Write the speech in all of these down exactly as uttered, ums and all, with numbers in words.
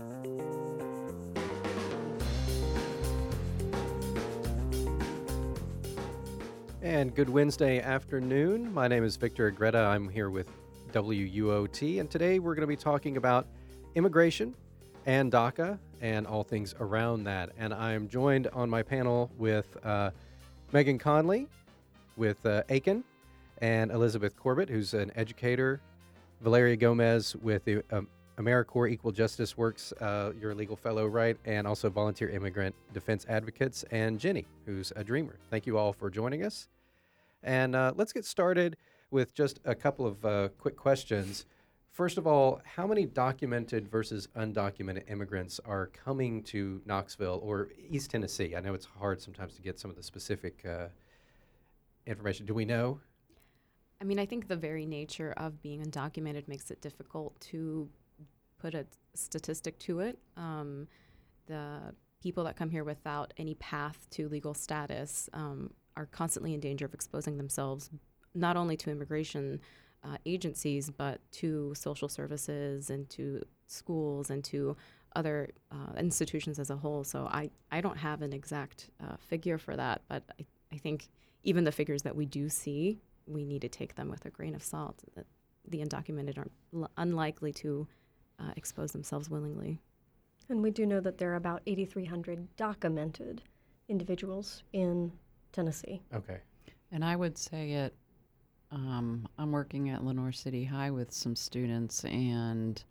And good Wednesday afternoon. My name is Victor Agreda. I'm here with W U O T, and today we're going to be talking about immigration and DACA and all things around that. And I'm joined on my panel with uh, Megan Conley, with uh, Aiken, and Elizabeth Corbett, who's an educator, Valeria Gomez with the um, AmeriCorps Equal Justice Works, uh, you're a legal fellow, right? And also volunteer immigrant defense advocates, and Jenny, who's a dreamer. Thank you all for joining us. And uh, let's get started with just a couple of uh, quick questions. First of all, how many documented versus undocumented immigrants are coming to Knoxville or East Tennessee? I know it's hard sometimes to get some of the specific uh, information. Do we know? I mean, I think the very nature of being undocumented makes it difficult to put a statistic to it. Um, the people that come here without any path to legal status um, are constantly in danger of exposing themselves not only to immigration uh, agencies, but to social services and to schools and to other uh, institutions as a whole. So I, I don't have an exact uh, figure for that, but I, I think even the figures that we do see, we need to take them with a grain of salt. That the undocumented are l- unlikely to uh, expose themselves willingly. And we do know that there are about eighty-three hundred documented individuals in Tennessee. Okay. And I would say it, um, I'm working at Lenoir City High with some students, and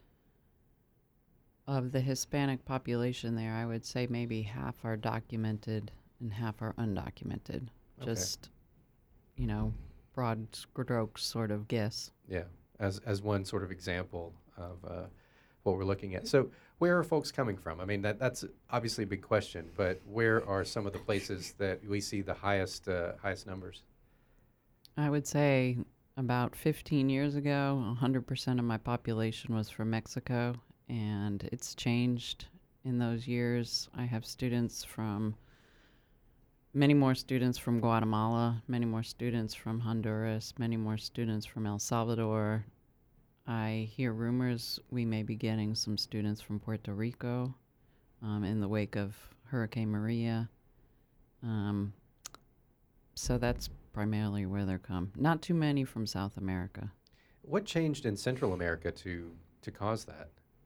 of the Hispanic population there, I would say maybe half are documented and half are undocumented. Okay. Just, you know, broad strokes sort of guess. Yeah, as as one sort of example of uh, what we're looking at. So where are folks coming from? I mean, that that's obviously a big question, but where are some of the places that we see the highest uh, highest numbers? I would say about fifteen years ago, one hundred percent of my population was from Mexico, and it's changed in those years. I have students from, many more students from Guatemala, many more students from Honduras, many more students from El Salvador. I hear rumors we may be getting some students from Puerto Rico um, in the wake of Hurricane Maria. Um, so that's primarily where they're come. Not too many from South America. What changed in Central America to to cause that?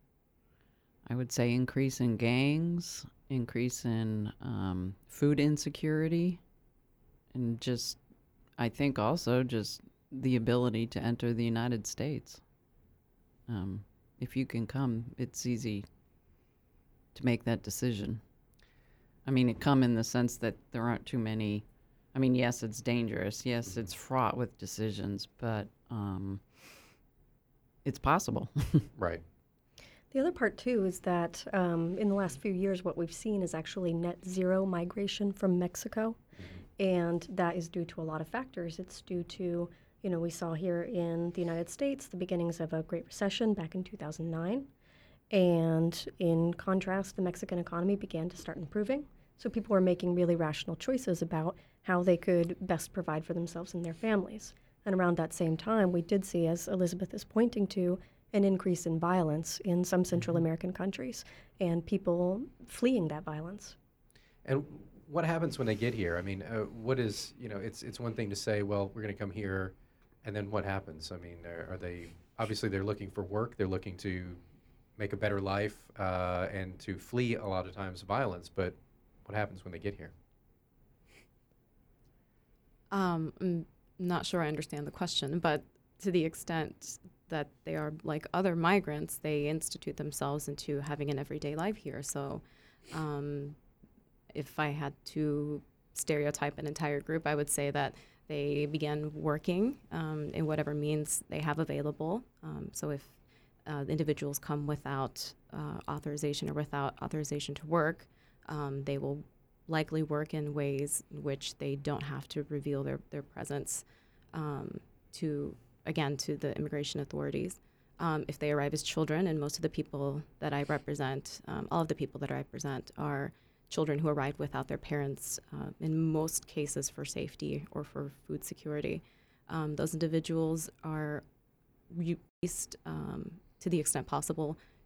I would say increase in gangs, increase in um, food insecurity, and just, I think also just the ability to enter the United States. Um, if you can come, it's easy to make that decision. I mean, it come in the sense that there aren't too many. I mean, yes, it's dangerous. Yes, mm-hmm. It's fraught with decisions, but um, it's possible. Right. The other part, too, is that um, in the last few years, what we've seen is actually net zero migration from Mexico. Mm-hmm. And that is due to a lot of factors. It's due to, you know, we saw here in the United States the beginnings of a Great Recession back in two thousand nine. And in contrast, the Mexican economy began to start improving. So people were making really rational choices about how they could best provide for themselves and their families. And around that same time, we did see, as Elizabeth is pointing to, an increase in violence in some Central American countries and people fleeing that violence. And what happens when they get here? I mean, uh, what is, you know, it's it's one thing to say, well, we're going to come here, and then what happens? I mean, are, are they, obviously they're looking for work, they're looking to make a better life uh, and to flee a lot of times violence, but what happens when they get here? Um, I'm not sure I understand the question, but to the extent that they are like other migrants, they institute themselves into having an everyday life here. So um, if I had to stereotype an entire group, I would say that they began working um, in whatever means they have available. Um, so if uh, individuals come without uh, authorization or without authorization to work, um, they will likely work in ways in which they don't have to reveal their, their presence um, to, again, to the immigration authorities. Um, if they arrive as children, and most of the people that I represent, um, all of the people that I represent are children who arrive without their parents, uh, in most cases for safety or for food security. Um, those individuals are released um, to the extent possible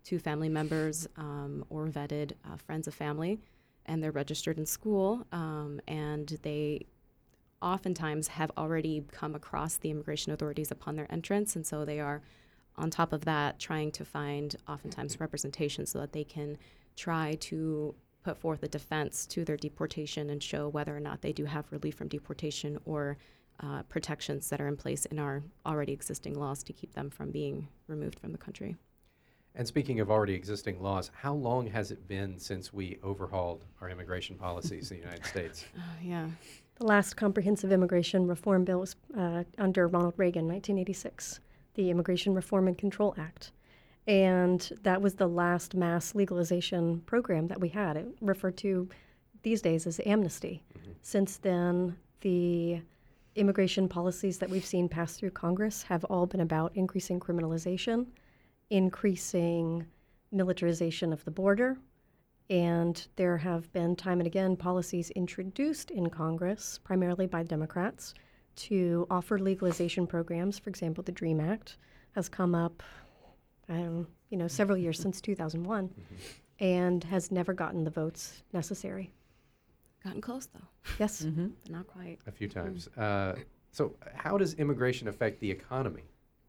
two family members um, or vetted uh, friends of family, and they're registered in school, um, and they oftentimes have already come across the immigration authorities upon their entrance, and so they are on top of that trying to find oftentimes representation so that they can try to put forth a defense to their deportation and show whether or not they do have relief from deportation or uh, protections that are in place in our already existing laws to keep them from being removed from the country. And speaking of already existing laws, how long has it been since we overhauled our immigration policies in the United States? Uh, yeah. The last comprehensive immigration reform bill was uh, under Ronald Reagan, nineteen eighty-six, the Immigration Reform and Control Act. And that was the last mass legalization program that we had. It referred to these days as amnesty. Mm-hmm. Since then, the immigration policies that we've seen pass through Congress have all been about increasing criminalization, increasing militarization of the border, and there have been time and again policies introduced in Congress, primarily by Democrats, to offer legalization programs. For example, the DREAM Act has come up um, you know, several years since two thousand one, mm-hmm. and has never gotten the votes necessary. Gotten close, though. Yes. Mm-hmm. But not quite. A few times. Mm-hmm. Uh, so how does immigration affect the economy?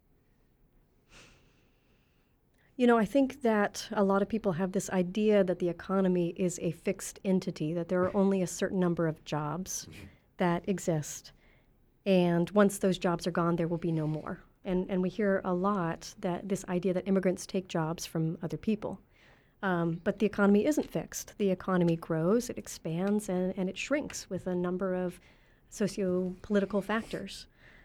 You know, I think that a lot of people have this idea that the economy is a fixed entity, that there are only a certain number of jobs mm-hmm. that exist. And once those jobs are gone, there will be no more. And and we hear a lot that this idea that immigrants take jobs from other people. Um, but the economy isn't fixed. The economy grows, it expands, and, and it shrinks with a number of socio-political factors.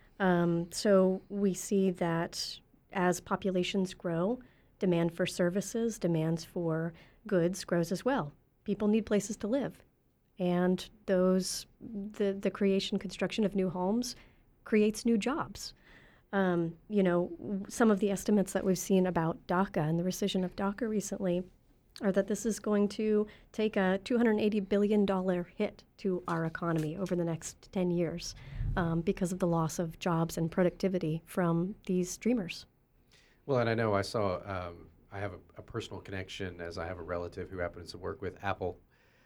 Um, so we see that as populations grow, demand for services, demands for goods grows as well. People need places to live. And those, the, the creation, construction of new homes creates new jobs. Um, you know, some of the estimates that we've seen about DACA and the rescission of DACA recently are that this is going to take a two hundred eighty billion dollars hit to our economy over the next ten years um, because of the loss of jobs and productivity from these dreamers. Well, and I know I saw, um, I have a, a personal connection as I have a relative who happens to work with Apple.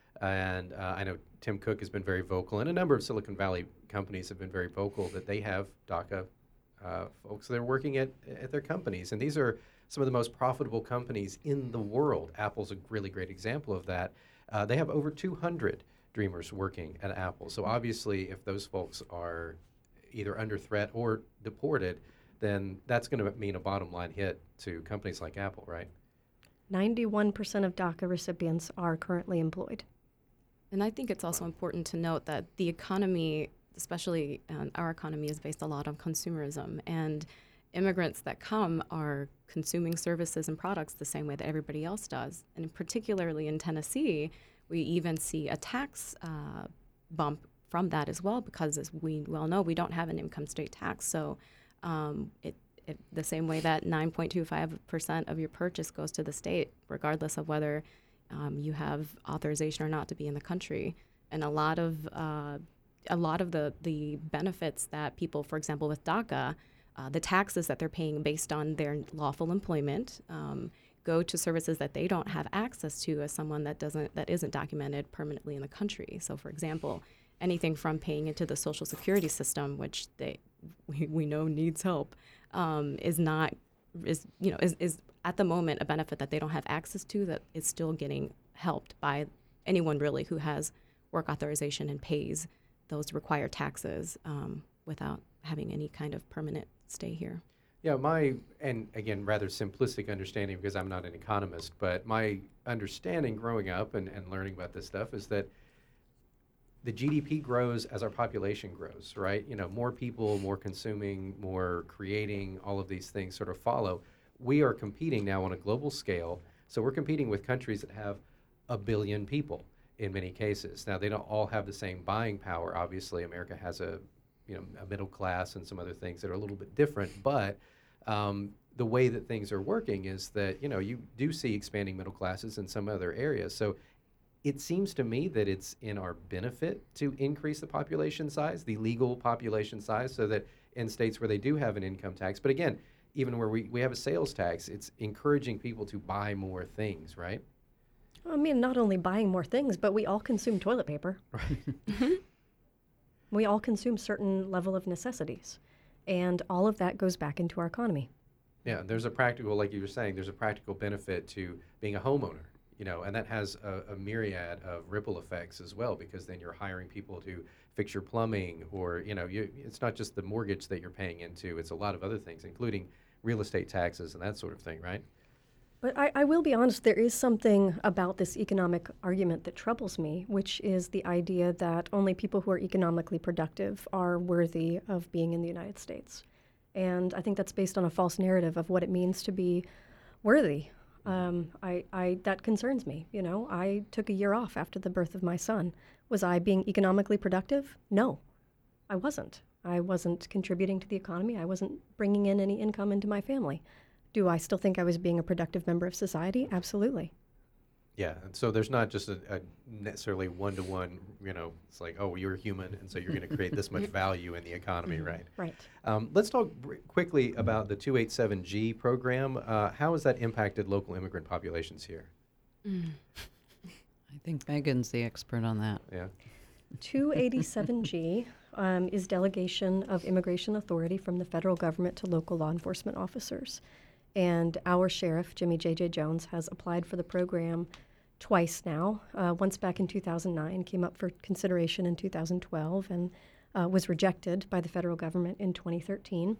And uh, I know Tim Cook has been very vocal, and a number of Silicon Valley companies have been very vocal that they have DACA uh, folks that are working at, at their companies. And these are some of the most profitable companies in the world. Apple's a really great example of that. Uh, they have over two hundred Dreamers working at Apple. So obviously, if those folks are either under threat or deported, then that's going to mean a bottom line hit to companies like Apple, right? ninety-one percent of DACA recipients are currently employed. And I think it's also important to note that the economy, especially um, our economy, is based a lot on consumerism. And immigrants that come are consuming services and products the same way that everybody else does. And particularly in Tennessee, we even see a tax uh, bump from that as well, because as we well know, we don't have an income state tax. So um, it, it the same way that nine point two five percent of your purchase goes to the state, regardless of whether um, you have authorization or not to be in the country. And a lot of uh, a lot of the, the benefits that people, for example, with DACA, uh, the taxes that they're paying based on their lawful employment um, go to services that they don't have access to as someone that doesn't that isn't documented permanently in the country. So, for example, anything from paying into the Social Security system, which they we, we know needs help, um, is not is you know is, is at the moment a benefit that they don't have access to that is still getting helped by anyone really who has work authorization and pays those required taxes um, without having any kind of permanent stay here. Yeah, my, and again, rather simplistic understanding, because I'm not an economist, but my understanding growing up and, and learning about this stuff is that the G D P grows as our population grows, right? You know, more people, more consuming, more creating, all of these things sort of follow. We are competing now on a global scale, so we're competing with countries that have a billion people in many cases. Now, they don't all have the same buying power. Obviously, America has a you know, a middle class and some other things that are a little bit different, but um, the way that things are working is that, you know, you do see expanding middle classes in some other areas. So it seems to me that it's in our benefit to increase the population size, the legal population size, so that in states where they do have an income tax, but again, even where we, we have a sales tax, it's encouraging people to buy more things, right? I mean, not only buying more things, but we all consume toilet paper. Right. We all consume certain level of necessities, and all of that goes back into our economy. Yeah, there's a practical, like you were saying, there's a practical benefit to being a homeowner, you know, and that has a, a myriad of ripple effects as well, because then you're hiring people to fix your plumbing, or, you know, you, it's not just the mortgage that you're paying into, it's a lot of other things, including real estate taxes and that sort of thing, right? But I, I will be honest, there is something about this economic argument that troubles me, which is the idea that only people who are economically productive are worthy of being in the United States. And I think that's based on a false narrative of what it means to be worthy. Um, I, I, that concerns me. You know, I took a year off after the birth of my son. Was I being economically productive? No, I wasn't. I wasn't contributing to the economy. I wasn't bringing in any income into my family. Do I still think I was being a productive member of society? Absolutely. Yeah, and so there's not just a, a necessarily one-to-one, you know, it's like, oh, you're human, and so you're going to create this much value in the economy, right? Right. Um, let's talk br- quickly about the two eighty-seven G program. Uh, how has that impacted local immigrant populations here? Mm. I think Megan's the expert on that. Yeah. two eighty-seven G um, is delegation of immigration authority from the federal government to local law enforcement officers. And our sheriff, Jimmy J J Jones, has applied for the program twice now. Uh, once back in two thousand nine, came up for consideration in two thousand twelve, and uh, was rejected by the federal government in twenty thirteen.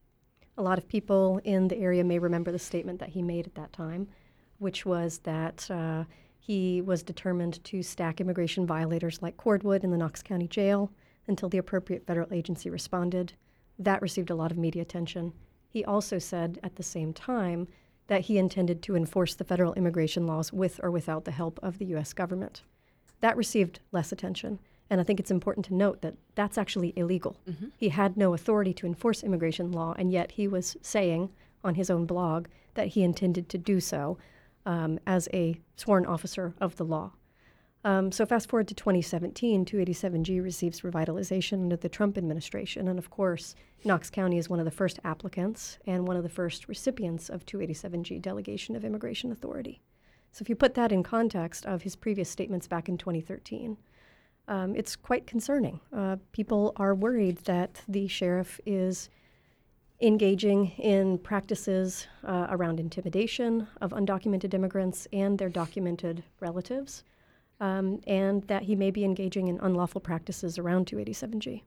A lot of people in the area may remember the statement that he made at that time, which was that uh, he was determined to stack immigration violators like Cordwood in the Knox County Jail until the appropriate federal agency responded. That received a lot of media attention. He also said at the same time that he intended to enforce the federal immigration laws with or without the help of the U S government. That received less attention, and I think it's important to note that that's actually illegal. Mm-hmm. He had no authority to enforce immigration law, and yet he was saying on his own blog that he intended to do so um, as a sworn officer of the law. Um, so fast forward to twenty seventeen, two eighty-seven G receives revitalization under the Trump administration. And of course, Knox County is one of the first applicants and one of the first recipients of two eighty-seven G delegation of immigration authority. So if you put that in context of his previous statements back in twenty thirteen, um, it's quite concerning. Uh, people are worried that the sheriff is engaging in practices uh, around intimidation of undocumented immigrants and their documented relatives. Um, and that he may be engaging in unlawful practices around two eighty-seven G.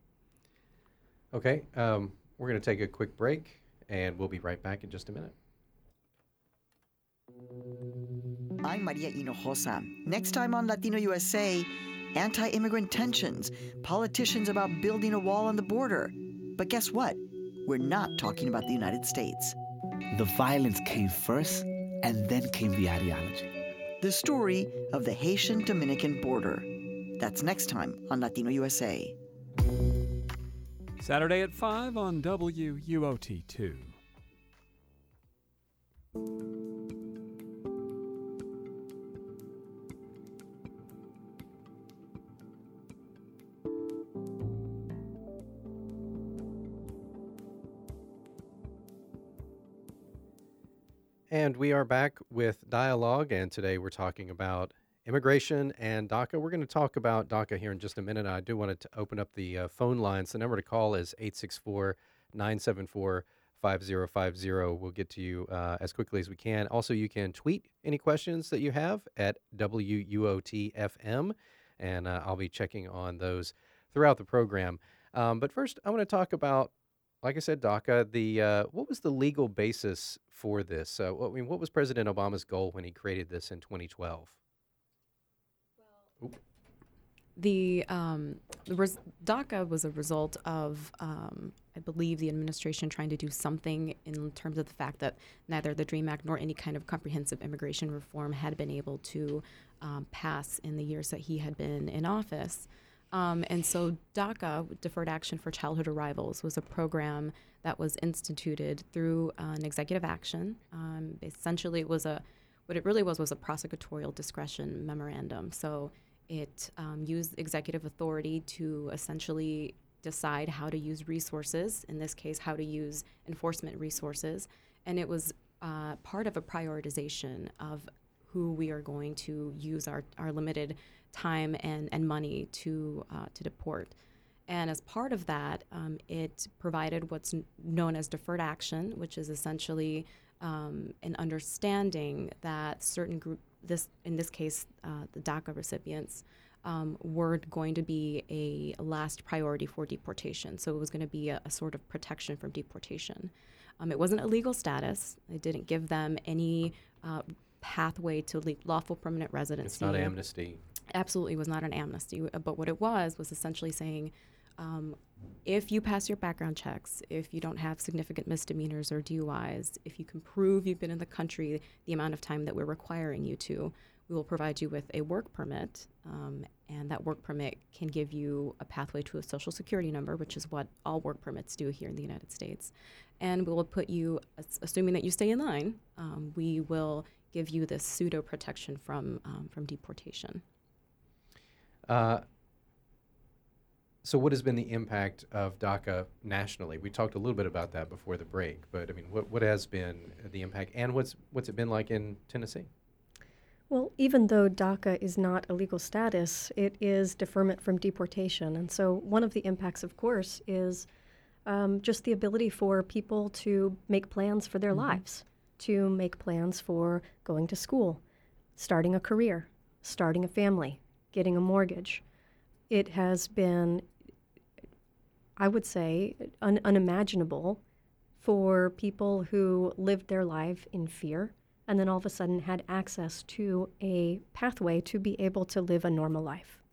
Okay, um, we're going to take a quick break, and we'll be right back in just a minute. I'm Maria Hinojosa. Next time on Latino U S A, anti-immigrant tensions, politicians about building a wall on the border. But guess what? We're not talking about the United States. The violence came first, and then came the ideology. The story of the Haitian-Dominican border. That's next time on Latino U S A. Saturday at five on W U O T two. And we are back with Dialogue, and today we're talking about immigration and DACA. We're going to talk about DACA here in just a minute. I do want to open up the uh, phone lines. The number to call is eight six four, nine seven four, five zero five zero. We'll get to you uh, as quickly as we can. Also, you can tweet any questions that you have at W U O T F M, and uh, I'll be checking on those throughout the program. Um, but first, I want to talk about, like I said, DACA, the uh, what was the legal basis for this? Uh, what, I mean, what was President Obama's goal when he created this in twenty twelve? Well, the um, the res- DACA was a result of, um, I believe, the administration trying to do something in terms of the fact that neither the DREAM Act nor any kind of comprehensive immigration reform had been able to um, pass in the years that he had been in office. Um, and so DACA, Deferred Action for Childhood Arrivals, was a program that was instituted through uh, an executive action. Um, essentially, it was a, what it really was was a prosecutorial discretion memorandum. So it um, used executive authority to essentially decide how to use resources, in this case, how to use enforcement resources. And it was uh, part of a prioritization of who we are going to use our, our limited time and, and money to, uh, to deport. And as part of that, um, it provided what's n- known as deferred action, which is essentially um, an understanding that certain group, this in this case, uh, the DACA recipients, um, were going to be a last priority for deportation. So it was going to be a, a sort of protection from deportation. Um, it wasn't a legal status. It didn't give them any uh, pathway to le- lawful permanent residency. It's not amnesty. Absolutely was not an amnesty. But what it was was essentially saying, um, if you pass your background checks, if you don't have significant misdemeanors or D U Is, if you can prove you've been in the country the amount of time that we're requiring you to, we will provide you with a work permit, um, and that work permit can give you a pathway to a social security number, which is what all work permits do here in the United States. And we will put you, assuming that you stay in line, um, we will give you this pseudo protection from um, from deportation. Uh, so what has been the impact of DACA nationally? We talked a little bit about that before the break, but I mean, what, what has been the impact, and what's what's it been like in Tennessee? Well, even though DACA is not a legal status, it is deferment from deportation. And so one of the impacts, of course, is um, just the ability for people to make plans for their mm-hmm. lives, to make plans for going to school, starting a career, starting a family, getting a mortgage. It has been, I would say, un- unimaginable for people who lived their life in fear and then all of a sudden had access to a pathway to be able to live a normal life.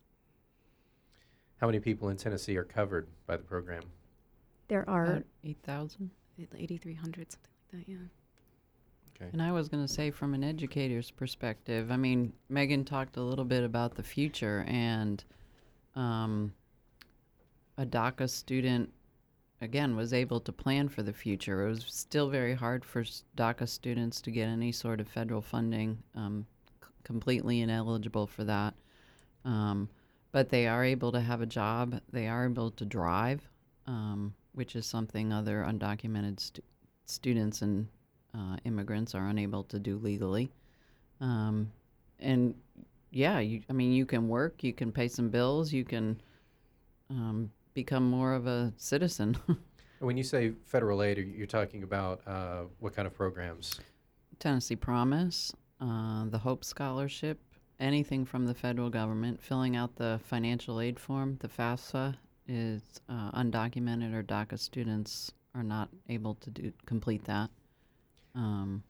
How many people in Tennessee are covered by the program? There are About eight thousand. eighty-three hundred, something like that, yeah. Okay. And I was going to say, from an educator's perspective, I mean, Megan talked a little bit about the future, and um, a DACA student, again, was able to plan for the future. It was still very hard for s- DACA students to get any sort of federal funding, um, c- completely ineligible for that. Um, but they are able to have a job. They are able to drive, um, which is something other undocumented stu- students and uh, immigrants are unable to do legally. Um, and yeah, you, I mean, you can work, you can pay some bills, you can um, become more of a citizen. When you say federal aid, are you- you're talking about uh, what kind of programs? Tennessee Promise, uh, the Hope Scholarship, anything from the federal government. Filling out the financial aid form, the FAFSA, is uh, undocumented or DACA students are not able to do complete that. Um,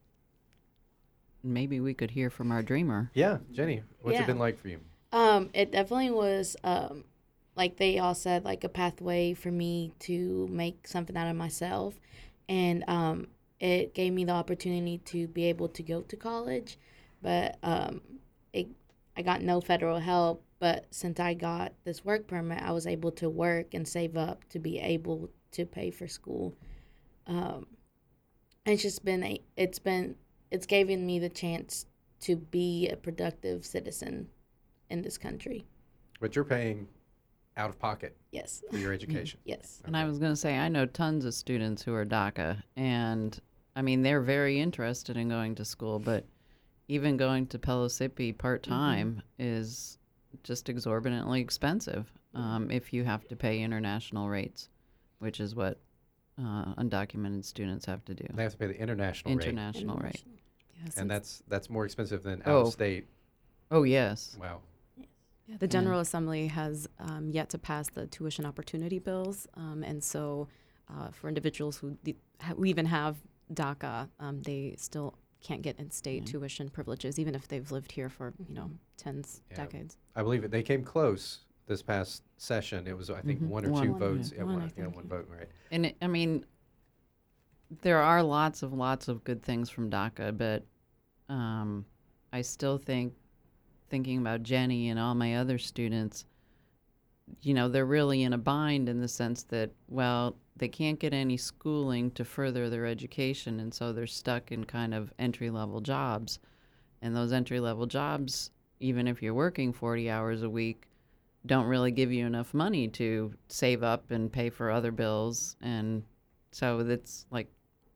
maybe we could hear from our dreamer. Yeah, Jenny, what's Yeah. it been like for you? Um, it definitely was, um, like they all said, like a pathway for me to make something out of myself. And um, it gave me the opportunity to be able to go to college. But um, it, I got no federal help. But since I got this work permit, I was able to work and save up to be able to pay for school. Um, it's just been, a, it's been, it's given me the chance to be a productive citizen in this country. But you're paying out of pocket Yes. for your education. Yes. And I was going to say, I know tons of students who are DACA, and I mean, they're very interested in going to school, but even going to Pellissippi part-time mm-hmm. is just exorbitantly expensive um, if you have to pay international rates, which is what uh, undocumented students have to do. They have to pay the international, International rate. Yes, rate, and that's that's more expensive than out Oh. of state. Oh, yes. Wow. Yeah, the General Assembly has um, yet to pass the tuition opportunity bills, um, and so uh, for individuals who, de- ha- who even have DACA, um, they still can't get in-state Mm-hmm. tuition privileges, even if they've lived here for you know tens Yeah. decades. I believe it. They came close this past session. It was, I think, Mhm. one or One. two One, votes. yeah. Yeah, One, one, I yeah, think, one yeah. vote, right? And it, I mean, there are lots of lots of good things from DACA, but um, I still think, thinking about Jenny and all my other students, you know, they're really in a bind in the sense that, well, they can't get any schooling to further their education, and so they're stuck in kind of entry-level jobs. And those entry-level jobs, even if you're working forty hours a week, don't really give you enough money to save up and pay for other bills. And so it's like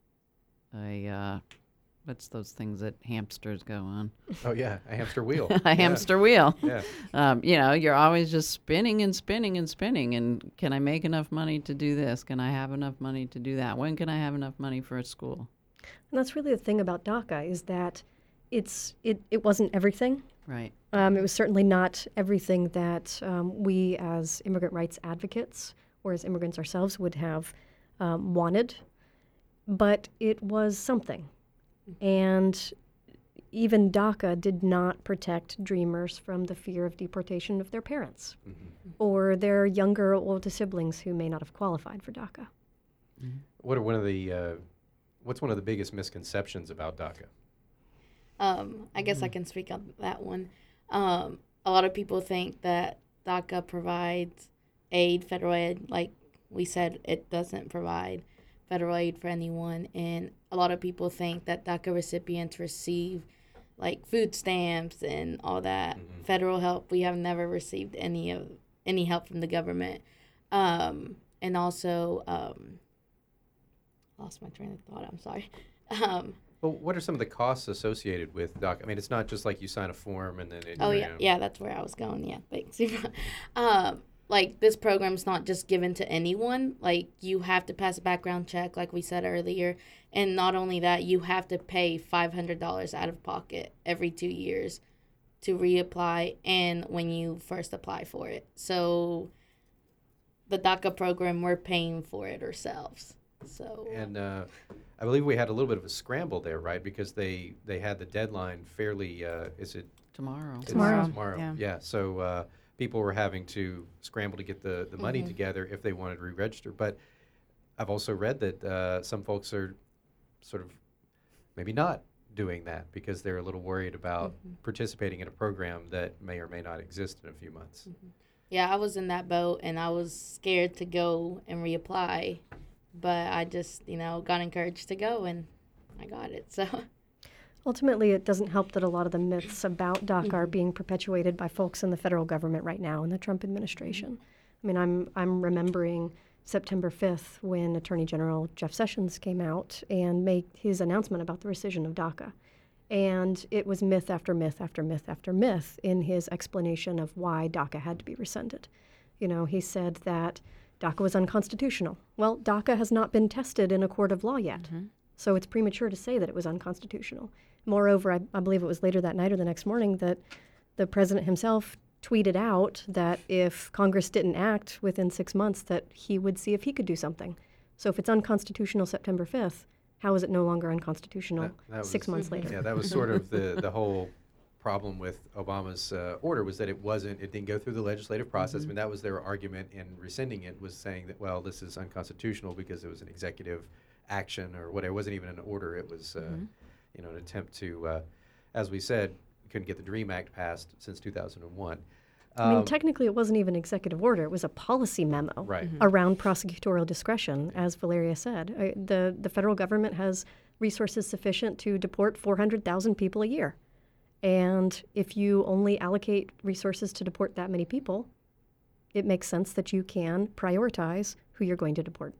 a, uh, what's those things that hamsters go on? Oh, yeah, a hamster wheel. a Yeah. hamster wheel. Yeah. Um, you know, you're always just spinning and spinning and spinning. And can I make enough money to do this? Can I have enough money to do that? When can I have enough money for a school? And that's really the thing about DACA is that it's it, it wasn't everything. Right. Um, it was certainly not everything that um, we as immigrant rights advocates or as immigrants ourselves would have um, wanted, but it was something. And even DACA did not protect dreamers from the fear of deportation of their parents Mm-hmm. or their younger or older siblings who may not have qualified for DACA. What are one of the, uh, what's one of the biggest misconceptions about DACA? Um, I guess I can speak on that one. Um, a lot of people think that DACA provides aid, federal aid. Like we said, it doesn't provide federal aid for anyone. And a lot of people think that DACA recipients receive like food stamps and all that Mhm. federal help. We have never received any of any help from the government. Um, and also, um, lost my train of thought. I'm sorry. Um, Well, what are some of the costs associated with DACA? I mean, it's not just like you sign a form and then it, Oh you yeah, know- yeah, that's where I was going. Yeah, thanks. um, like this program's not just given to anyone. Like you have to pass a background check, like we said earlier, and not only that, you have to pay five hundred dollars out of pocket every two years to reapply, and when you first apply for it. So the DACA program, we're paying for it ourselves. So And uh, I believe we had a little bit of a scramble there, right? Because they, they had the deadline fairly, uh, is it? Tomorrow. it's Tomorrow. Tomorrow, Yeah. yeah. So uh, people were having to scramble to get the, the money Mhm. together if they wanted to re-register. But I've also read that uh, some folks are sort of maybe not doing that because they're a little worried about Mhm. participating in a program that may or may not exist in a few months. yeah, I was in that boat, and I was scared to go and reapply. But I just, you know, got encouraged to go, and I got it. So, Ultimately, it doesn't help that a lot of the myths about DACA are being perpetuated by folks in the federal government right now in the Trump administration. I mean, I'm I'm remembering September fifth when Attorney General Jeff Sessions came out and made his announcement about the rescission of DACA. And it was myth after myth after myth after myth in his explanation of why DACA had to be rescinded. You know, he said that DACA was unconstitutional. Well, DACA has not been tested in a court of law yet, so it's premature to say that it was unconstitutional. Moreover, I, I believe it was later that night or the next morning that the president himself tweeted out that if Congress didn't act within six months, that he would see if he could do something. So if it's unconstitutional September fifth, how is it no longer unconstitutional That- that six was- months later? Yeah, that was sort of the, the whole problem with Obama's uh, order was that it wasn't, it didn't go through the legislative process. I mean, that was their argument in rescinding it, was saying that, well, this is unconstitutional because it was an executive action or whatever. It wasn't even an order. It was, uh, you know, an attempt to, uh, as we said, couldn't get the DREAM Act passed since two thousand one. I mean, Um, technically, it wasn't even an executive order. It was a policy memo Right. Mhm. around prosecutorial discretion, as Valeria said. Uh, the, the federal government has resources sufficient to deport four hundred thousand people a year. And if you only allocate resources to deport that many people, it makes sense that you can prioritize who you're going to deport.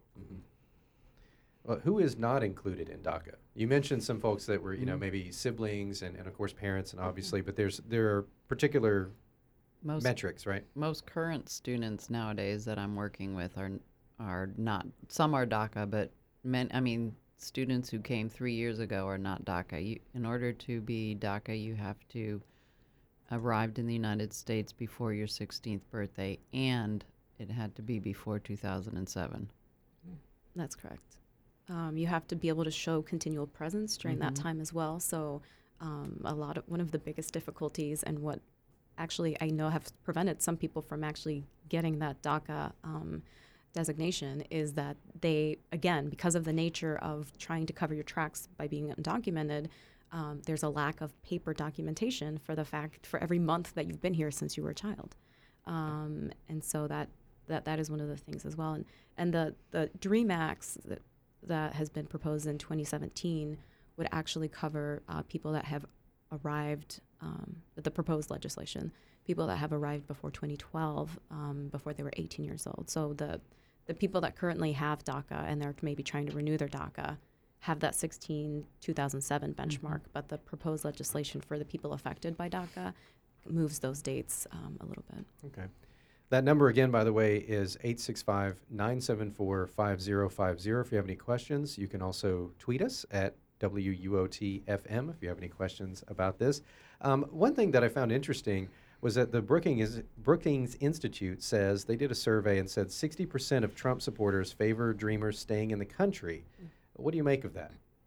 Well, who is not included in DACA? You mentioned some folks that were, you know, maybe siblings and, and of course parents, and obviously, but there's there are particular Most metrics, right? most current students nowadays that I'm working with are are not. Some are DACA, but men. I mean, students who came three years ago are not DACA. You, in order to be DACA, you have to arrived in the United States before your sixteenth birthday, and it had to be before two thousand seven. That's correct. Um, you have to be able to show continual presence during that Mhm. time as well. So um, a lot of one of the biggest difficulties and what actually I know have prevented some people from actually getting that DACA um, designation is that they, again, because of the nature of trying to cover your tracks by being undocumented, um, there's a lack of paper documentation for the fact for every month that you've been here since you were a child. Um, and so that, that that is one of the things as well. And and the, the DREAM Acts that, that has been proposed in twenty seventeen would actually cover uh, people that have arrived, um, the proposed legislation, people that have arrived before twenty twelve, um, before they were eighteen years old. So the the people that currently have DACA and they're maybe trying to renew their DACA have that sixteen two thousand seven benchmark, mm-hmm. but the proposed legislation for the people affected by DACA moves those dates um, a little bit. Okay. That number again, by the way, is eight six five, nine seven four, five zero five zero. If you have any questions, you can also tweet us at W U O T F M if you have any questions about this. Um, one thing that I found interesting was that the Brookings, Brookings Institute says they did a survey and said sixty percent of Trump supporters favor Dreamers staying in the country. What do you make of that?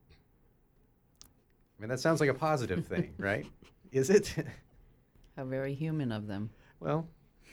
I mean, that sounds like a positive thing, right? Is it? How very human of them. Well,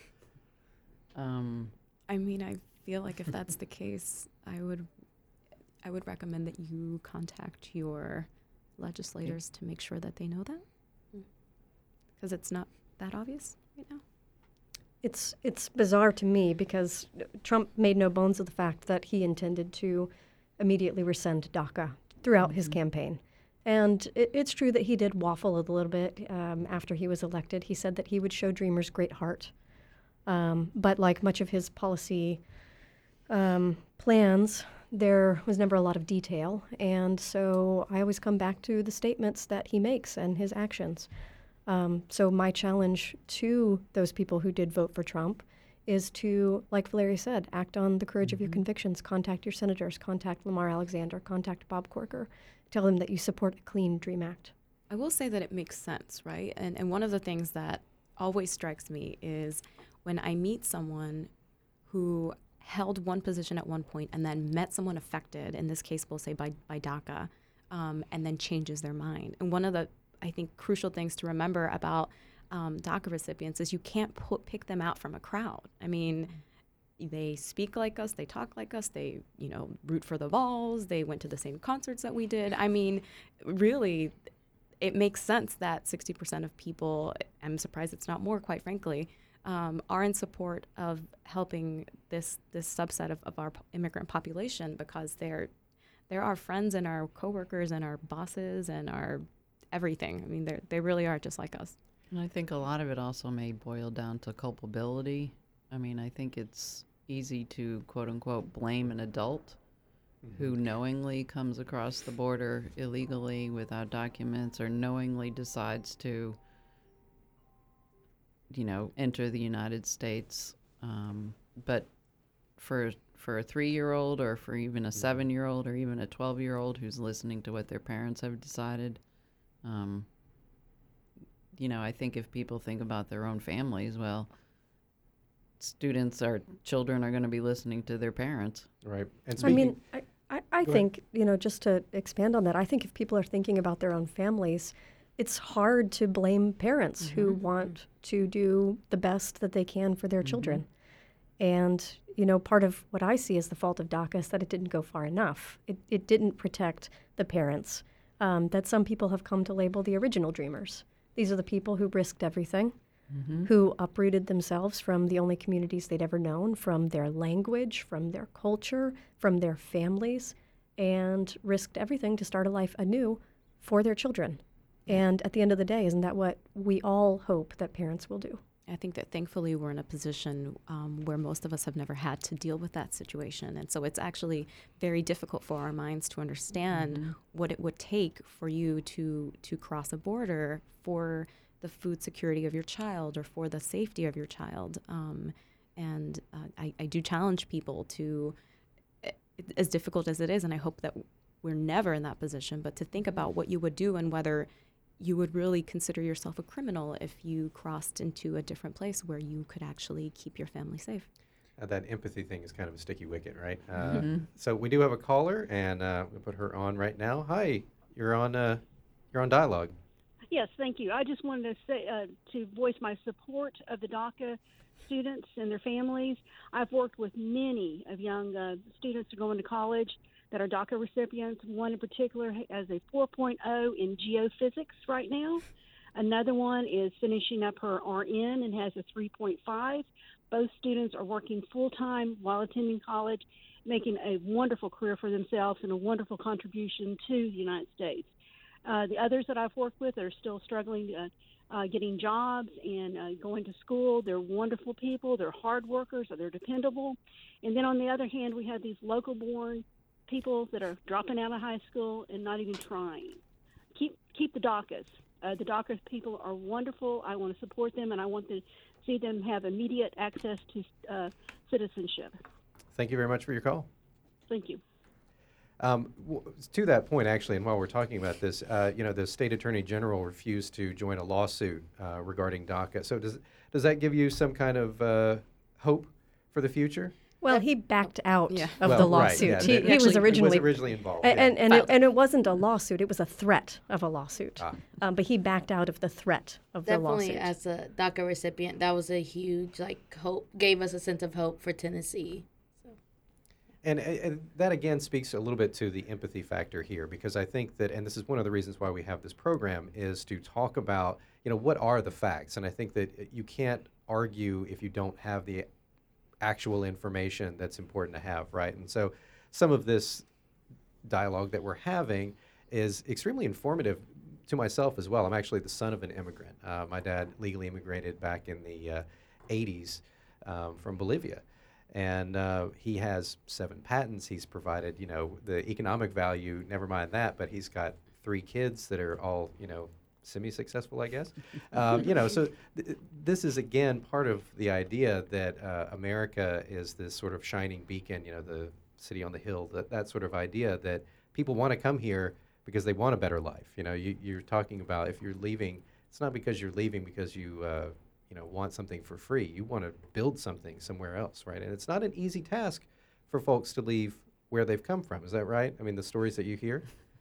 um, I mean, I feel like if that's the case, I would, I would recommend that you contact your legislators to make sure that they know that, because it's not that obvious right now. It's it's bizarre to me because Trump made no bones of the fact that he intended to immediately rescind DACA throughout mm-hmm. his campaign. And it, it's true that he did waffle a little bit um, after he was elected. He said that he would show Dreamers great heart. Um, but like much of his policy um, plans, there was never a lot of detail. And so I always come back to the statements that he makes and his actions. Um, so my challenge to those people who did vote for Trump is to, like Valeria said, act on the courage mm-hmm. of your convictions. Contact your senators. Contact Lamar Alexander. Contact Bob Corker. Tell them that you support a clean DREAM Act. I will say that it makes sense, right? And and one of the things that always strikes me is when I meet someone who held one position at one point and then met someone affected, in this case we'll say by, by DACA, um, and then changes their mind. And one of the, I think, crucial things to remember about um, DACA recipients is you can't put, pick them out from a crowd. I mean, they speak like us, they talk like us, they, you know, root for the Vols, they went to the same concerts that we did. I mean, really, it makes sense that sixty percent of people, I'm surprised it's not more, quite frankly, um, are in support of helping this this subset of, of our immigrant population, because they're they're our friends and our coworkers and our bosses and our everything. I mean, they they really are just like us. And I think a lot of it also may boil down to culpability. I mean, I think it's easy to, quote unquote, blame an adult mm-hmm. who knowingly comes across the border illegally without documents, or knowingly decides to, you know, enter the United States. Um, but for for a three-year-old or for even a seven-year-old or even a twelve-year-old who's listening to what their parents have decided, um, you know, I think if people think about their own families, well, students or children are going to be listening to their parents. Right. And I mean, I, I, I think, you know, just to expand on that, I think if people are thinking about their own families, it's hard to blame parents mm-hmm. who want to do the best that they can for their mm-hmm. children. And, you know, part of what I see as the fault of DACA is that it didn't go far enough. It, it didn't protect the parents um, that some people have come to label the original dreamers. These are the people who risked everything, mm-hmm. who uprooted themselves from the only communities they'd ever known, from their language, from their culture, from their families, and risked everything to start a life anew for their children. And at the end of the day, isn't that what we all hope that parents will do? I think that thankfully we're in a position um, where most of us have never had to deal with that situation. And so it's actually very difficult for our minds to understand mm-hmm. what it would take for you to to cross a border for the food security of your child or for the safety of your child. Um, and uh, I, I do challenge people to, as difficult as it is, and I hope that we're never in that position, but to think about what you would do and whether you would really consider yourself a criminal if you crossed into a different place where you could actually keep your family safe. Uh, that empathy thing is kind of a sticky wicket, right? Uh, mm-hmm. So we do have a caller, and uh, we'll put her on right now. Hi, you're on. Uh, you're on Dialogue. Yes, thank you. I just wanted to say uh, to voice my support of the DACA students and their families. I've worked with many of young uh, students who are going to college that are DACA recipients. One in particular has a four point oh in geophysics right now. Another one is finishing up her R N and has a three point five. Both students are working full-time while attending college, making a wonderful career for themselves and a wonderful contribution to the United States. Uh, the others that I've worked with are still struggling, uh, uh, getting jobs and uh, going to school. They're wonderful people. They're hard workers. They're dependable. And then on the other hand, we have these local-born people that are dropping out of high school and not even trying. Keep keep the DACAs. Uh, the DACA people are wonderful. I want to support them, and I want to see them have immediate access to uh, citizenship. Thank you very much for your call. Thank you. Um, w- to that point, actually, and while we're talking about this, uh, you know, the state attorney general refused to join a lawsuit uh, regarding DACA. So does does that give you some kind of uh, hope for the future? Well, he backed out Yeah. of Well, the right, lawsuit. yeah, he, that- he was Actually, originally, He was originally involved. a- yeah. and and it, Filed. and it wasn't a lawsuit; it was a threat of a lawsuit. Ah. Um, but he backed out of the threat of the Definitely, lawsuit. as a DACA recipient, that was a huge like hope. Gave us a sense of hope for Tennessee. And, and that again speaks a little bit to the empathy factor here, because I think that, and this is one of the reasons why we have this program, is to talk about, you know, what are the facts. And I think that you can't argue if you don't have the actual information that's important to have, right? And so some of this dialogue that we're having is extremely informative to myself as well. I'm actually the son of an immigrant. Uh, my dad legally immigrated back in the uh, eighties um, from Bolivia. And uh, he has seven patents. He's provided, you know, the economic value, never mind that, but he's got three kids that are all, you know, semi-successful, I guess. Um, you know, so th- this is, again, part of the idea that uh, America is this sort of shining beacon, you know, the city on the hill, that, that sort of idea that people want to come here because they want a better life. You know, you, you're talking about if you're leaving, it's not because you're leaving because you, uh, you know, want something for free. You want to build something somewhere else, right? And it's not an easy task for folks to leave where they've come from. Is that right? I mean, the stories that you hear?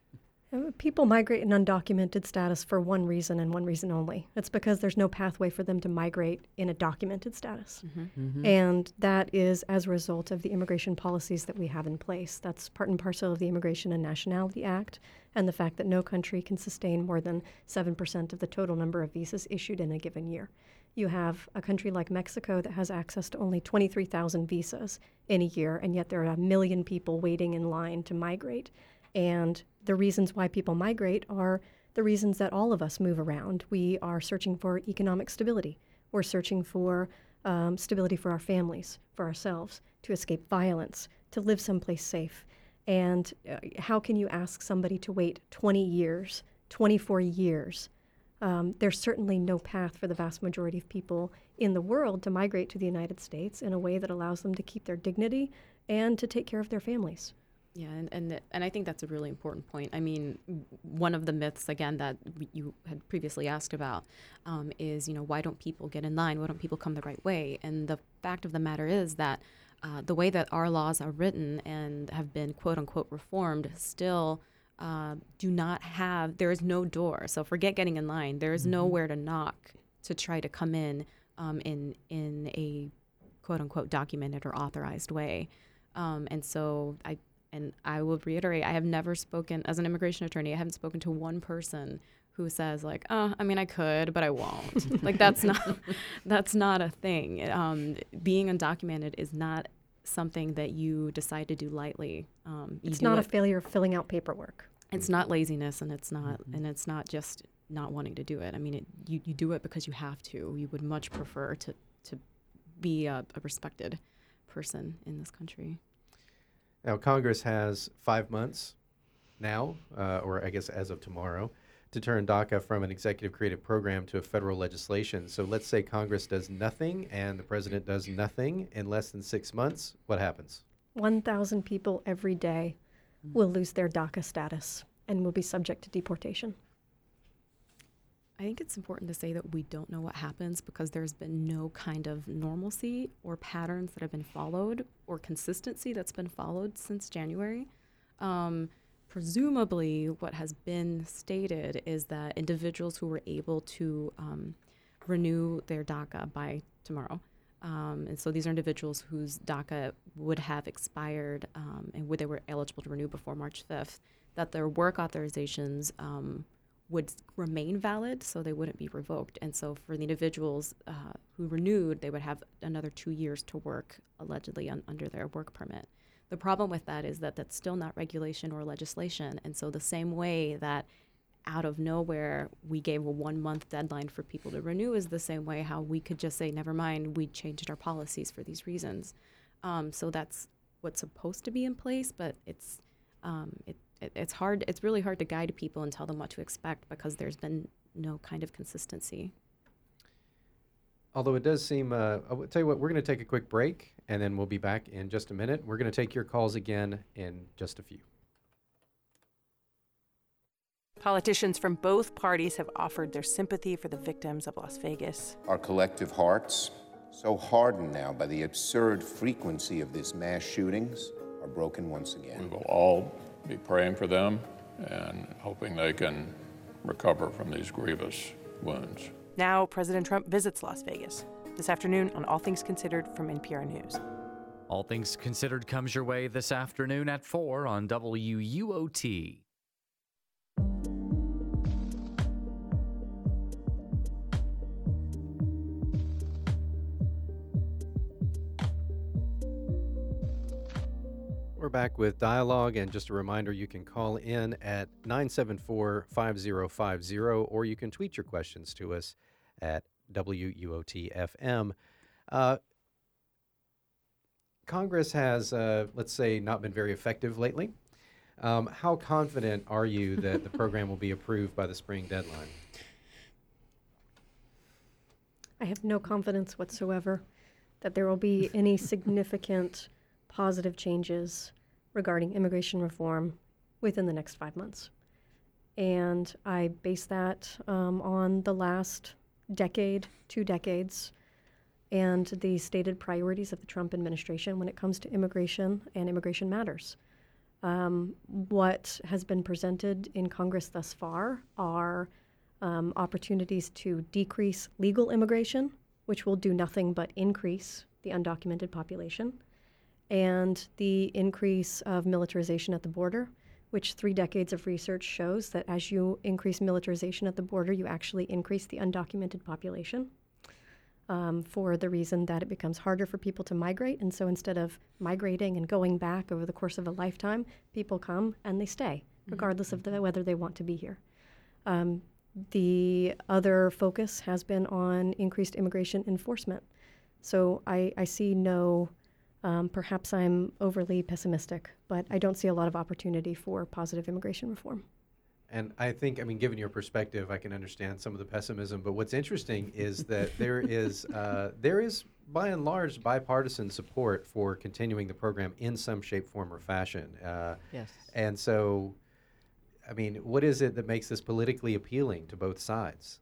Uh, People migrate in undocumented status for one reason and one reason only. It's because there's no pathway for them to migrate in a documented status. Mm-hmm. And that is as a result of the immigration policies that we have in place. That's part and parcel of the Immigration and Nationality Act and the fact that no country can sustain more than seven percent of the total number of visas issued in a given year. You have a country like Mexico that has access to only twenty-three thousand visas in a year, and yet there are a million people waiting in line to migrate. And the reasons why people migrate are the reasons that all of us move around. We are searching for economic stability. We're searching for um, stability for our families, for ourselves, to escape violence, to live someplace safe. And uh, how can you ask somebody to wait twenty years, twenty-four years? Um, there's certainly no path for the vast majority of people in the world to migrate to the United States in a way that allows them to keep their dignity and to take care of their families. Yeah, and, and and I think that's a really important point. I mean, w- one of the myths, again, that w- you had previously asked about um, is, you know, why don't people get in line? Why don't people come the right way? And the fact of the matter is that uh, the way that our laws are written and have been, quote unquote, reformed still uh, do not have, there is no door. So forget getting in line. There is Mm-hmm. nowhere to knock to try to come in um, in in a, quote unquote, documented or authorized way. Um, and so I And I will reiterate, I have never spoken, as an immigration attorney, I haven't spoken to one person who says like, oh, I mean, I could, but I won't. Like, that's not, that's not a thing. Um, being undocumented is not something that you decide to do lightly. Um, you It's do not a it- failure of filling out paperwork. It's not laziness, and it's not, and it's not just not wanting to do it. I mean, it, you, you do it because you have to. You would much prefer to, to be a, a respected person in this country. Now, Congress has five months now, uh, or I guess as of tomorrow, to turn DACA from an executive creative program to a federal legislation. So let's say Congress does nothing and the president does nothing in less than six months. What happens? one thousand people every day will lose their DACA status and will be subject to deportation. I think it's important to say that we don't know what happens because there's been no kind of normalcy or patterns that have been followed or consistency that's been followed since January. Um, presumably, what has been stated is that individuals who were able to um, renew their DACA by tomorrow, um, and so these are individuals whose DACA would have expired um, and would they were eligible to renew before March fifth, that their work authorizations um, would remain valid, so they wouldn't be revoked. And so for the individuals uh, who renewed, they would have another two years to work, allegedly, un- under their work permit. The problem with that is that that's still not regulation or legislation. And so the same way that out of nowhere we gave a one month deadline for people to renew is the same way how we could just say, never mind, we changed our policies for these reasons. Um, so that's what's supposed to be in place, but it's um, it, it, it's hard. It's really hard to guide people and tell them what to expect because there's been no kind of consistency. Although it does seem, uh, I'll tell you what, we're going to take a quick break, and then we'll be back in just a minute. We're going to take your calls again in just a few. Politicians from both parties have offered their sympathy for the victims of Las Vegas. Our collective hearts, so hardened now by the absurd frequency of these mass shootings, are broken once again. We will all be praying for them and hoping they can recover from these grievous wounds. Now, President Trump visits Las Vegas. This afternoon on All Things Considered from N P R News. All Things Considered comes your way this afternoon at four on W U O T. We're back with Dialogue, and just a reminder, you can call in at nine seven four, five zero five zero, or you can tweet your questions to us at W U O T F M. Uh, Congress has, uh, let's say, not been very effective lately. Um, how confident are you that the program will be approved by the spring deadline? I have no confidence whatsoever that there will be any significant positive changes regarding immigration reform within the next five months. And I base that um, on the last decade, two decades, and the stated priorities of the Trump administration when it comes to immigration and immigration matters. Um, what has been presented in Congress thus far are um, opportunities to decrease legal immigration, which will do nothing but increase the undocumented population, and the increase of militarization at the border, which three decades of research shows that as you increase militarization at the border, you actually increase the undocumented population um, for the reason that it becomes harder for people to migrate. And so instead of migrating and going back over the course of a lifetime, people come and they stay, regardless mm-hmm. of the, whether they want to be here. Um, the other focus has been on increased immigration enforcement. So I, I see no... Um, perhaps I'm overly pessimistic, but I don't see a lot of opportunity for positive immigration reform. And I think, I mean, given your perspective, I can understand some of the pessimism. But what's interesting is that there is, uh, there is, by and large, bipartisan support for continuing the program in some shape, form, or fashion. Uh, yes. And so, I mean, what is it that makes this politically appealing to both sides?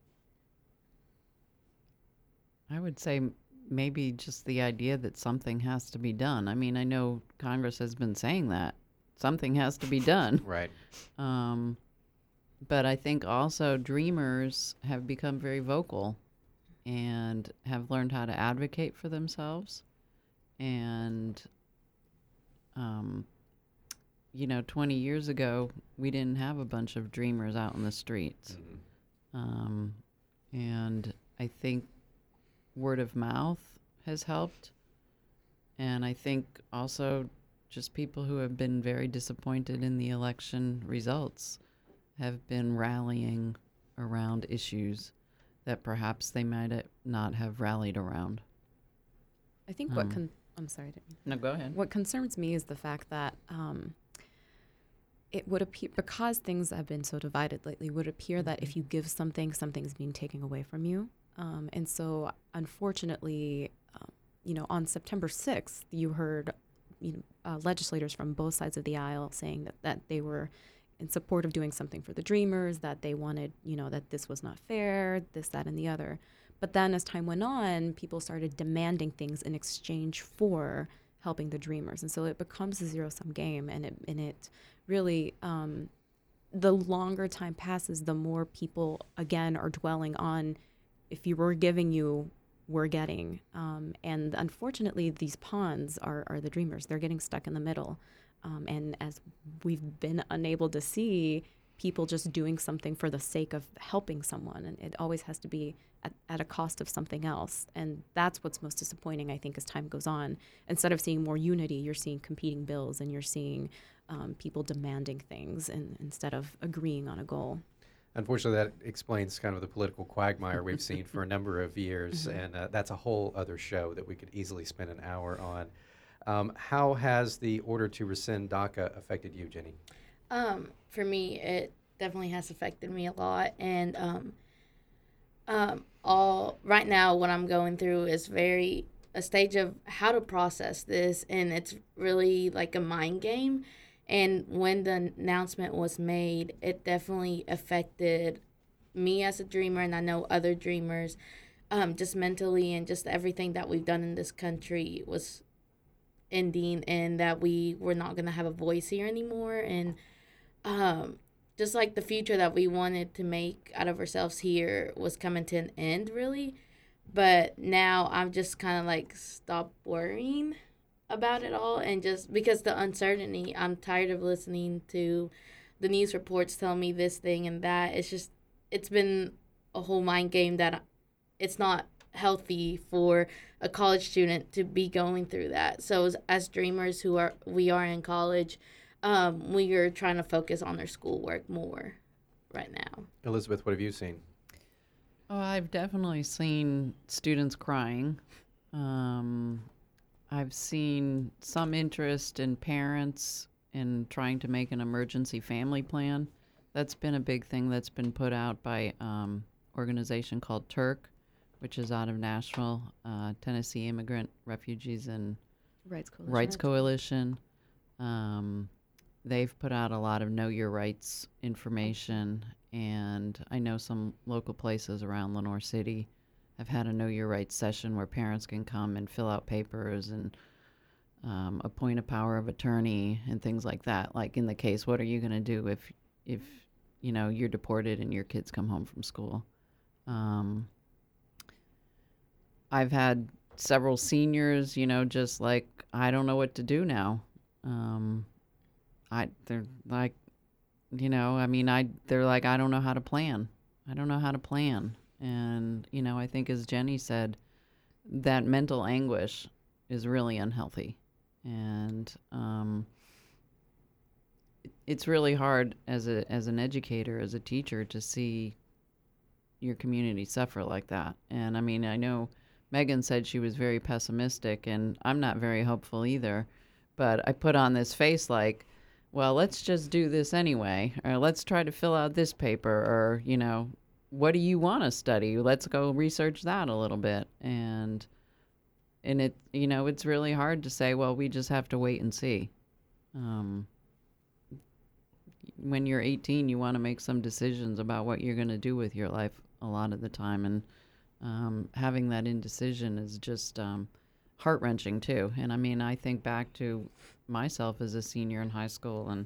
I would say maybe just the idea that something has to be done. I mean, I know Congress has been saying that. Something has to be done. Right. Um, but I think also dreamers have become very vocal and have learned how to advocate for themselves. And, um, you know, twenty years ago, we didn't have a bunch of dreamers out in the streets. Mm-hmm. Um, and I think word of mouth has helped. And I think also just people who have been very disappointed in the election results have been rallying around issues that perhaps they might not have rallied around. I think um, what con- I'm sorry. To, no, go ahead. What concerns me is the fact that um, it would appear, because things have been so divided lately, it would appear that if you give something, something's being taken away from you. Um, and so, unfortunately, um, you know, on September sixth, you heard you know, uh, legislators from both sides of the aisle saying that, that they were in support of doing something for the Dreamers, that they wanted, you know, that this was not fair, this, that, and the other. But then as time went on, people started demanding things in exchange for helping the Dreamers. And so it becomes a zero-sum game, and it, and it really, um, the longer time passes, the more people, again, are dwelling on, if you were giving, you were getting. Um, and unfortunately, these pawns are, are the Dreamers. They're getting stuck in the middle. Um, and as we've been unable to see, people just doing something for the sake of helping someone. And it always has to be at, at a cost of something else. And that's what's most disappointing, I think, as time goes on. Instead of seeing more unity, you're seeing competing bills, and you're seeing um, people demanding things and, instead of agreeing on a goal. Unfortunately, that explains kind of the political quagmire we've seen for a number of years, Mhm. and uh, that's a whole other show that we could easily spend an hour on. Um, how has the order to rescind DACA affected you, Jenny? Um, for me, it definitely has affected me a lot, and um, um, all right now, what I'm going through is very a stage of how to process this, and it's really like a mind game. And when the announcement was made, it definitely affected me as a dreamer, and I know other dreamers, um, just mentally, and just everything that we've done in this country was ending, and that we were not going to have a voice here anymore. And um, just like the future that we wanted to make out of ourselves here was coming to an end, really. But now I'm just kind of like stopped worrying about it all, and just because the uncertainty, I'm tired of listening to the news reports telling me this thing and that. It's just, it's been a whole mind game that it's not healthy for a college student to be going through that. So as, as dreamers who are, we are in college, um, we are trying to focus on their schoolwork more right now. Elizabeth, what have you seen? Oh, I've definitely seen students crying. Um, I've seen some interest in parents in trying to make an emergency family plan. That's been a big thing that's been put out by um, organization called Turk, which is out of Nashville, uh, Tennessee Immigrant Refugees and Rights Coalition. Rights Coalition. Um, they've put out a lot of Know Your Rights information, and I know some local places around Lenore City have had a Know Your Rights session where parents can come and fill out papers and um, appoint a power of attorney and things like that. Like in the case, what are you going to do if, if you know, you're deported and your kids come home from school? Um, I've had several seniors, you know, just like, I don't know what to do now. Um, I they're like, you know, I mean, I they're like, I don't know how to plan. I don't know how to plan. And, you know, I think as Jenny said, that mental anguish is really unhealthy. And um, it's really hard as a as an educator, as a teacher, to see your community suffer like that. And, I mean, I know Megan said she was very pessimistic, and I'm not very hopeful either. But I put on this face like, well, let's just do this anyway, or let's try to fill out this paper, or, you know, what do you want to study? Let's go research that a little bit. And, and it, you know, it's really hard to say, well, we just have to wait and see. Um, when you're eighteen, you want to make some decisions about what you're going to do with your life a lot of the time. And um, having that indecision is just um, heart-wrenching too. And I mean, I think back to myself as a senior in high school, and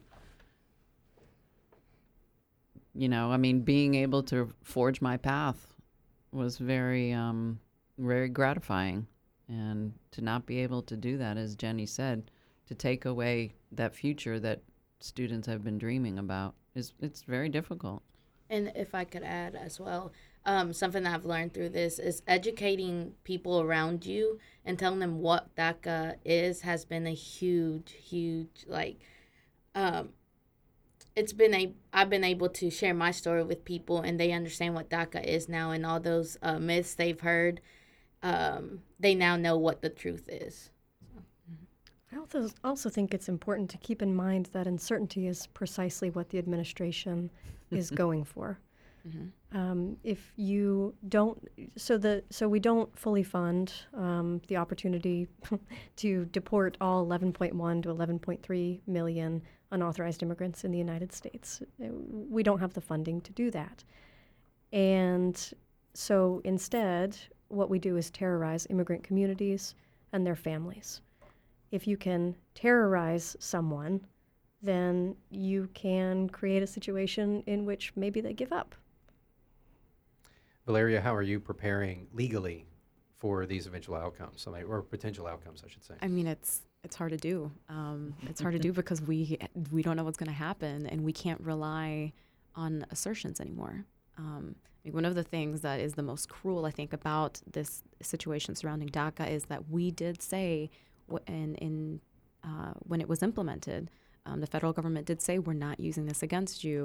you know, I mean, being able to forge my path was very, um, very gratifying. And to not be able to do that, as Jenny said, to take away that future that students have been dreaming about, is it's very difficult. And if I could add as well, um, something that I've learned through this is educating people around you and telling them what DACA is has been a huge, huge, like, um, it's been a I've been able to share my story with people, and they understand what DACA is now, and all those uh, myths they've heard, um, they now know what the truth is. I also also think it's important to keep in mind that uncertainty is precisely what the administration is going for. Mm-hmm. Um, if you don't, so the so we don't fully fund um, the opportunity to deport all eleven point one to eleven point three million unauthorized immigrants in the United States. We don't have the funding to do that. And so instead, what we do is terrorize immigrant communities and their families. If you can terrorize someone, then you can create a situation in which maybe they give up. Valeria, how are you preparing legally for these eventual outcomes, or potential outcomes, I should say? I mean, it's it's hard to do. Um, it's hard to do because we we don't know what's going to happen, and we can't rely on assertions anymore. Um, I mean, one of the things that is the most cruel, I think, about this situation surrounding DACA is that we did say, w- in, in uh, when it was implemented, um, the federal government did say, we're not using this against you.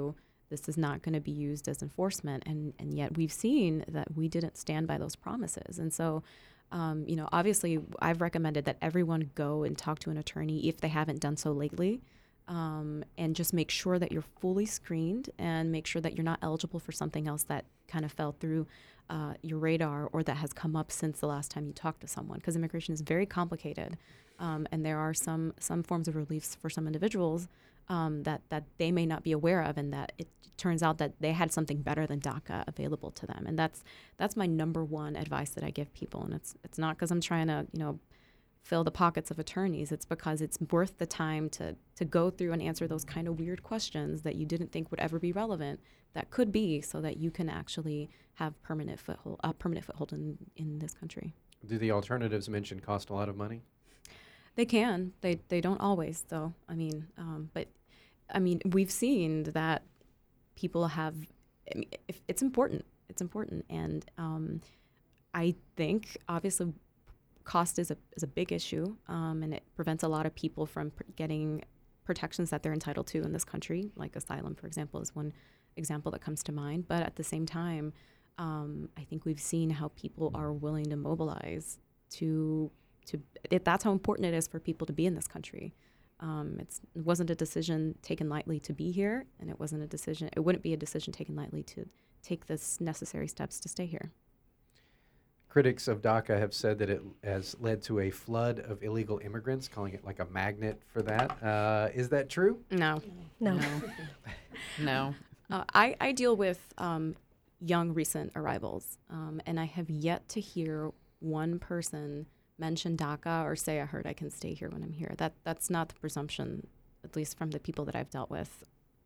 this is not going to be used as enforcement. And, and yet we've seen that we didn't stand by those promises. And so, um, you know, obviously I've recommended that everyone go and talk to an attorney if they haven't done so lately, um, and just make sure that you're fully screened and make sure that you're not eligible for something else that kind of fell through uh, your radar or that has come up since the last time you talked to someone, because immigration is very complicated. Um, and there are some some forms of reliefs for some individuals um, that, that they may not be aware of, and that it turns out that they had something better than DACA available to them. And that's that's my number one advice that I give people. And it's it's not because I'm trying to, you know, fill the pockets of attorneys. It's because it's worth the time to to go through and answer those kind of weird questions that you didn't think would ever be relevant, that could be, so that you can actually have permanent foothold, a permanent foothold in, in this country. Do the alternatives mentioned cost a lot of money? They can. They they don't always, though. I mean, um, but I mean, we've seen that people have. I mean, if, it's important. It's important, and um, I think obviously cost is a is a big issue, um, and it prevents a lot of people from pr- getting protections that they're entitled to in this country, like asylum, for example, is one example that comes to mind. But at the same time, um, I think we've seen how people are willing to mobilize to. To, it, that's how important it is for people to be in this country. Um, it's, it wasn't a decision taken lightly to be here, and it wasn't a decision. It wouldn't be a decision taken lightly to take the necessary steps to stay here. Critics of DACA have said that it has led to a flood of illegal immigrants, calling it like a magnet for that. Uh, is that true? No. No. No. no. Uh, I, I deal with um, young, recent arrivals, um, and I have yet to hear one person mention DACA or say, I heard I can stay here when I'm here. That That's not the presumption, at least from the people that I've dealt with.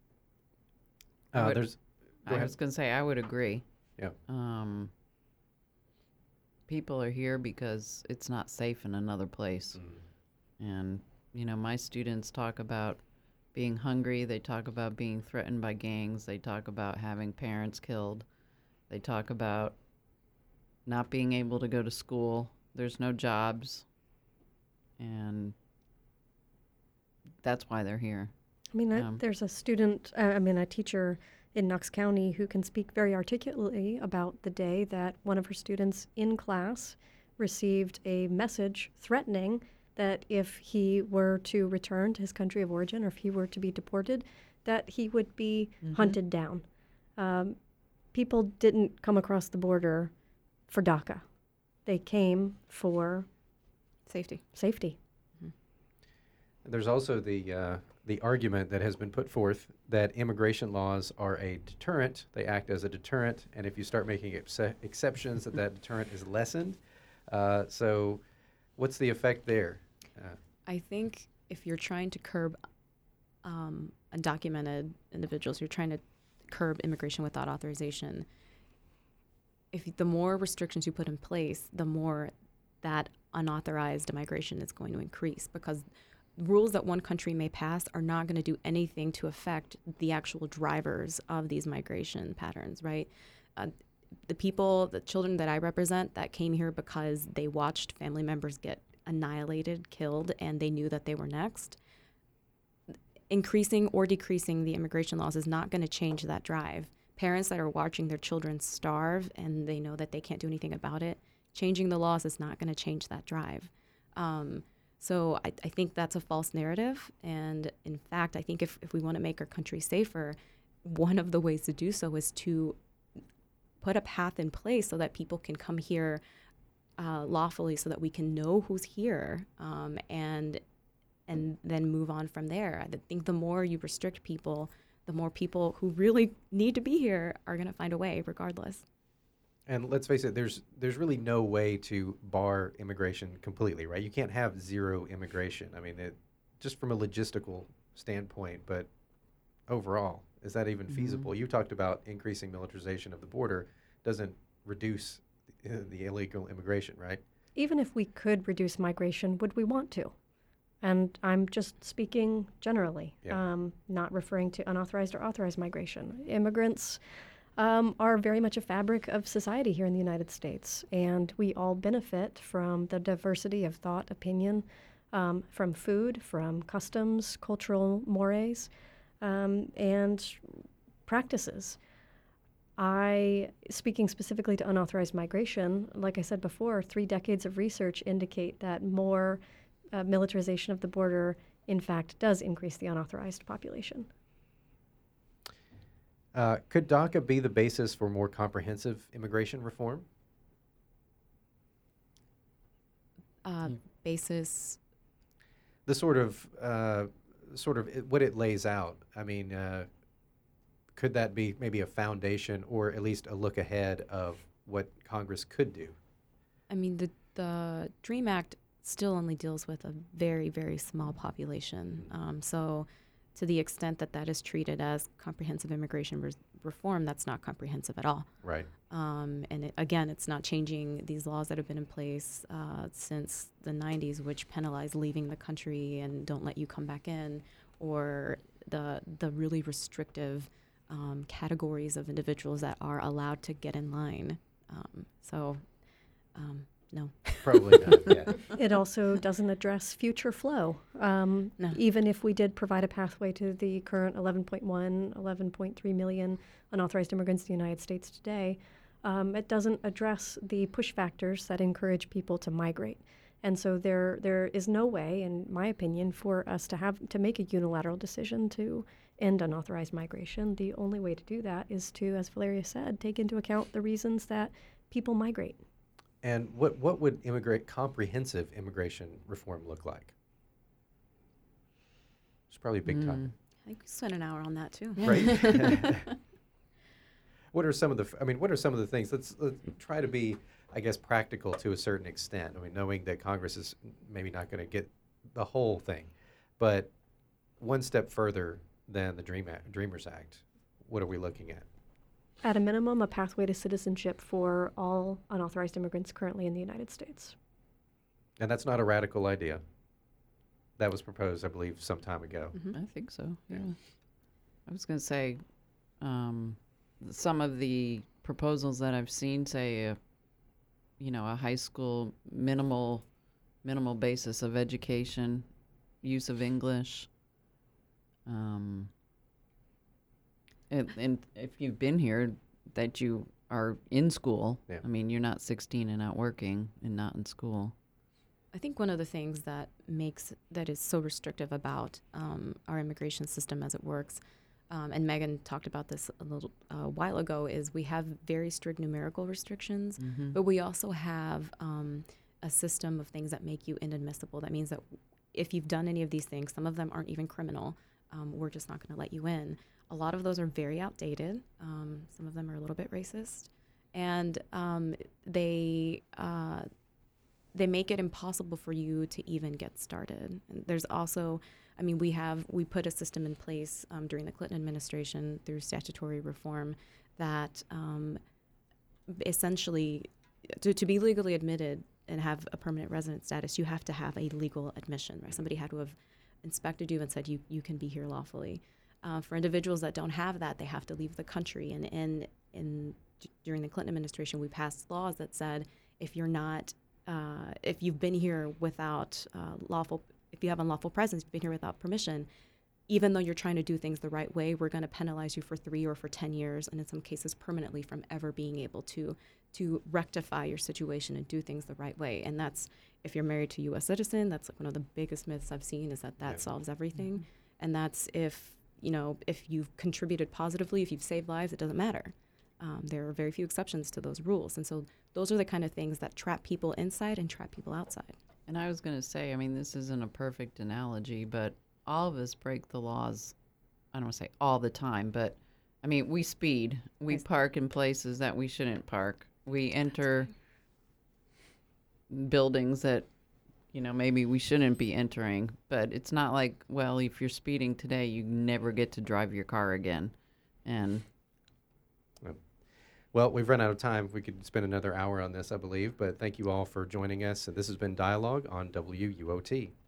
Uh, I would- there's. Go I ahead. was going to say, I would agree. Yeah. Um, people are here because it's not safe in another place. Mm. And, you know, my students talk about being hungry. They talk about being threatened by gangs. They talk about having parents killed. They talk about not being able to go to school. There's no jobs. And that's why they're here. I mean, I, Um, there's a student, uh, I mean, a teacher in Knox County who can speak very articulately about the day that one of her students in class received a message threatening that if he were to return to his country of origin or if he were to be deported, that he would be Mhm. hunted down. Um, people didn't come across the border for DACA. They came for Safety. safety. There's also the uh, the argument that has been put forth that immigration laws are a deterrent. They act as a deterrent, and if you start making ex- exceptions, that that deterrent is lessened. Uh, so, what's the effect there? Uh, I think if you're trying to curb um, undocumented individuals, you're trying to curb immigration without authorization. If the more restrictions you put in place, the more that unauthorized migration is going to increase, because rules that one country may pass are not going to do anything to affect the actual drivers of these migration patterns, right? Uh, the people, the children that I represent that came here because they watched family members get annihilated, killed, and they knew that they were next. Increasing or decreasing the immigration laws is not going to change that drive. Parents that are watching their children starve and they know that they can't do anything about it, changing the laws is not going to change that drive. Um, so I, I think that's a false narrative. And in fact, I think if, if we want to make our country safer, one of the ways to do so is to put a path in place so that people can come here uh, lawfully, so that we can know who's here, um, and and then move on from there. I think the more you restrict people, the more people who really need to be here are going to find a way regardless. And let's face it, there's there's really no way to bar immigration completely, right? You can't have zero immigration. I mean, it, just from a logistical standpoint, but overall, is that even Mhm. feasible? You talked about increasing militarization of the border doesn't reduce the, the illegal immigration, right? Even if we could reduce migration, would we want to? And I'm just speaking generally, Yeah. um, not referring to unauthorized or authorized migration. Immigrants um, are very much a fabric of society here in the United States, and we all benefit from the diversity of thought, opinion, um, from food, from customs, cultural mores, um, and practices. I, speaking specifically to unauthorized migration, like I said before, three decades of research indicate that more uh, militarization of the border, in fact, does increase the unauthorized population. Uh, could DACA be the basis for more comprehensive immigration reform? Uh, basis. The sort of, uh, sort of it, what it lays out. I mean, uh, could that be maybe a foundation or at least a look ahead of what Congress could do? I mean, the the DREAM Act still only deals with a very, very small population. Um, so to the extent that that is treated as comprehensive immigration res- reform, that's not comprehensive at all. Right. Um, and it, again, it's not changing these laws that have been in place uh, since the nineties, which penalize leaving the country and don't let you come back in, or the the really restrictive um, categories of individuals that are allowed to get in line. Um, so, um, no. Probably not, yeah. It also doesn't address future flow. Um, No. Even if we did provide a pathway to the current eleven point one, eleven point three million unauthorized immigrants in the United States today, um, it doesn't address the push factors that encourage people to migrate. And so there, there is no way, in my opinion, for us to have to make a unilateral decision to end unauthorized migration. The only way to do that is to, as Valeria said, take into account the reasons that people migrate. And what, what would immigrate comprehensive immigration reform look like? It's probably a big Mm. topic. I think we spent an hour on that too. Right. What are some of the, I mean, what are some of the things, let's, let's try to be, I guess, practical to a certain extent. I mean, knowing that Congress is maybe not going to get the whole thing, but one step further than the Dream Act, Dreamers Act, what are we looking at? At a minimum, a pathway to citizenship for all unauthorized immigrants currently in the United States. And that's not a radical idea. That was proposed, I believe, some time ago. Mm-hmm. I think so, yeah. I was going to say, um, some of the proposals that I've seen say, uh, you know, a high school minimal, minimal basis of education, use of English. Um, and, and if you've been here, that you are in school. Yeah. I mean, you're not sixteen and not working and not in school. I think one of the things that makes that is so restrictive about um, our immigration system as it works, um, and Megan talked about this a little uh, while ago, is we have very strict numerical restrictions, Mhm. but we also have um, a system of things that make you inadmissible. That means that if you've done any of these things, some of them aren't even criminal, um, we're just not going to let you in. A lot of those are very outdated. Um, some of them are a little bit racist, and um, they uh, they make it impossible for you to even get started. And there's also, I mean, we have we put a system in place um, during the Clinton administration through statutory reform that um, essentially, to, to be legally admitted and have a permanent resident status, you have to have a legal admission, right? Somebody had to have inspected you and said you you can be here lawfully. Uh, for individuals that don't have that, they have to leave the country. And in in during the Clinton administration, we passed laws that said if you're not, uh, if you've been here without uh, lawful, if you have unlawful presence, you've been here without permission, even though you're trying to do things the right way, we're going to penalize you for three or for ten years, and in some cases permanently, from ever being able to to rectify your situation and do things the right way. And that's if you're married to a U S citizen. That's like one of the biggest myths I've seen, is that that Yeah. solves everything. Mm-hmm. And that's if you know, if you've contributed positively, if you've saved lives, it doesn't matter. Um, there are very few exceptions to those rules. And so those are the kind of things that trap people inside and trap people outside. And I was going to say, I mean, this isn't a perfect analogy, but all of us break the laws. I don't want to say all the time, but I mean, we speed. We park in places that we shouldn't park. We enter buildings that, you know, maybe we shouldn't be entering. But it's not like, well, if you're speeding today, you never get to drive your car again. And well, we've run out of time. We could spend another hour on this, I believe, but thank you all for joining us. This has been Dialogue on W U O T.